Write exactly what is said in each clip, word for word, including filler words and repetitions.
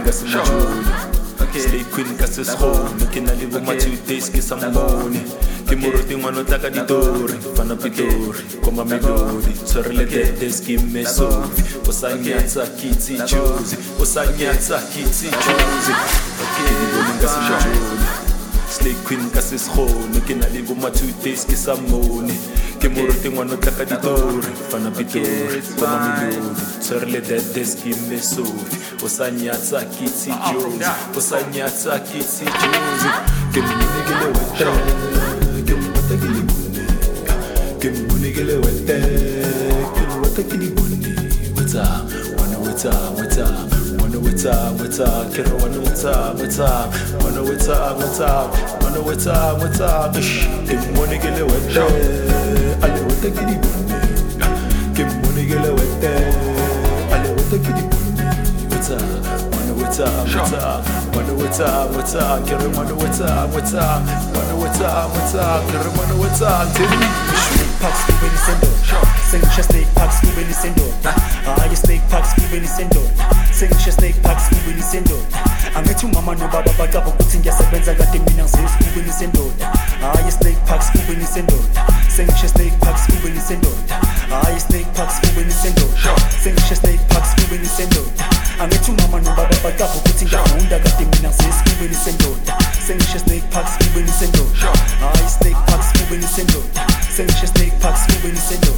Slay Queen ka se sgone ke na le bo ma two days ke sa mmone ke moroti ngwana tla ka ditori fana pitori koma melodi tshwarele dedes ke meso o sa nyatsa kitsi choose o sa nyatsa kitsi choose okay ngone ka se jone Slay Queen ka se sgone ke na le bo ma two days ke sa mmone ke moroti ngwana tla ka ditori fana pitori koma melodi tshwarele dedes ke meso o sa nyatsa kitsi choose o sa nyatsa kitsi choose ke mmone ke le weta ke mmone ke le bone ke mmone ke le weta ke weta ke le bone weta wana weta weta wana weta weta ke re wana weta weta wana weta weta wana weta weta ke mmone ke le weta ale weta ke le bone ke mmone ke le weta ale weta ke le bone weta wana weta weta wana weta weta ke re wana weta weta wana weta weta ke re wana weta tell Packs ku beni sendo Sing your snake packs ku beni sendo Ah your snake packs ku beni sendo Sing your snake packs ku beni sendo Angithi umama nobaba bacaba ukuthi ngiyasebenza kade mina ngisesi ku beni sendo Ah your snake packs ku beni sendo Sing your snake packs ku beni sendo Ah your snake packs ku beni sendo Sing your snake packs ku beni sendo Angithi umama nobaba bacaba ukuthi ngiyafunda kade mina ngisesi ku beni sendo Sing your snake packs ku beni sendo Ah your snake packs ku beni sendo Sing your snake packs ku beni sendo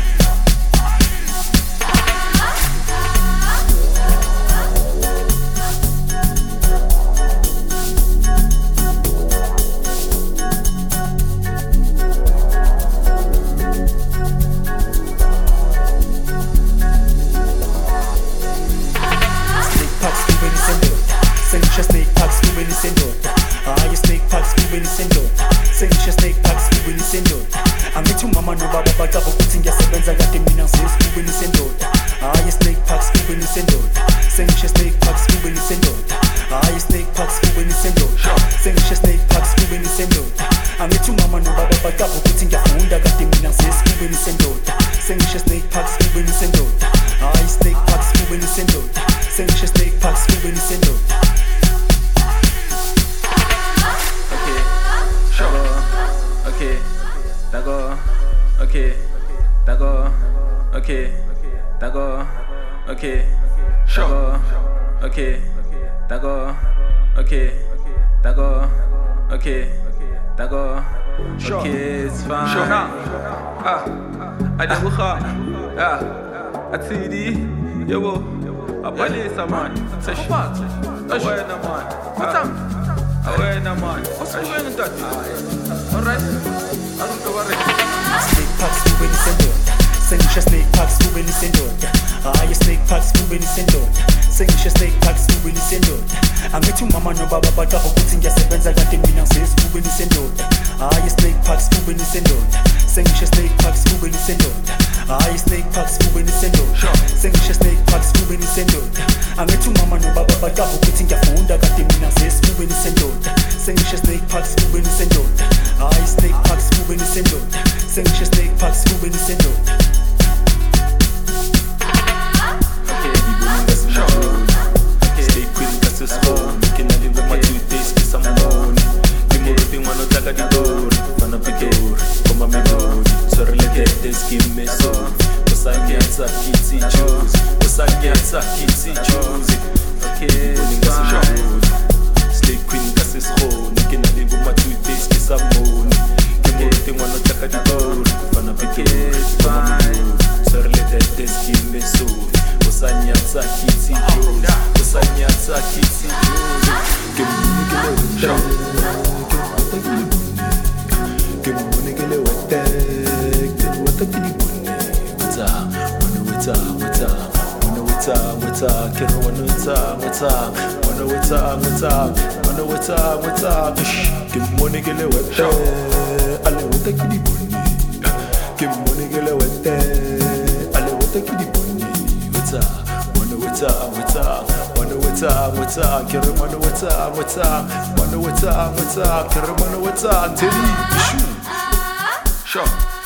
Sing your snake packs ku beni sendo Ah your snake packs ku beni sendo Sing your snake packs ku beni sendo Angithi umama nobaba bacaba ukuthi ngiyasebenza kade mina ngisesi ku beni sendo Ah your snake packs ku beni sendo Sing your snake packs ku beni sendo Ah your snake packs ku beni sendo Sing your snake packs ku beni sendo Angithi umama nobaba bacaba ukuthi ngiyafunda kade mina ngisesi ku beni sendo Sing your snake packs ku beni sendo Ah your snake packs ku beni sendo Sing your snake packs ku beni sendo Okay, dago, okay, dago, okay, dago, okay, dago, okay, dago, okay, dago, okay, dago, okay, it's fine. Sure now, ah, I don't know, ah, I see the, yo, I believe someone, say shit, away na man, what's up? Away na man, what's going on that? Alright, I don't know what it is. Snake packs ku beni sendo Sing your snake packs ku beni sendo Ah your snake packs ku beni sendo Sing your snake packs ku beni sendo Angithi umama nobaba bacaba ukuthi ngiyasebenza kade mina ngisesi ku beni sendo Ah your snake packs ku beni sendo Sing your snake packs ku beni sendo Ah your snake packs ku beni sendo Sing your snake packs ku beni sendo Angithi umama nobaba bacaba ukuthi ngiyafunda kade mina ngisesi ku beni sendo Sing your snake packs ku beni sendo Ah your snake packs ku beni sendo Sing your snake packs ku beni sendo Give me so, Osanyatsa kitsi choose, Osanyatsa kitsi choose. Okay, Slay Queen ka se sgone ke na le bo ma two days ke sa mmone ke moroti ngwana tla ka ditori fana pitori koma melodi tshwarele dedes give me so Osanyatsa kitsi choose, Osanyatsa kitsi choose. Ke mmone ke le weta ke mmone ke le weta Weta ke di bone weta wana weta weta wana weta weta ke re wana weta weta wana weta weta wana weta weta ke mmone ke le weta ale weta ke di bone ke mmone ke le weta ale weta ke di bone weta wana weta weta wana weta weta ke re wana weta weta wana weta weta ke re wana weta tell you sure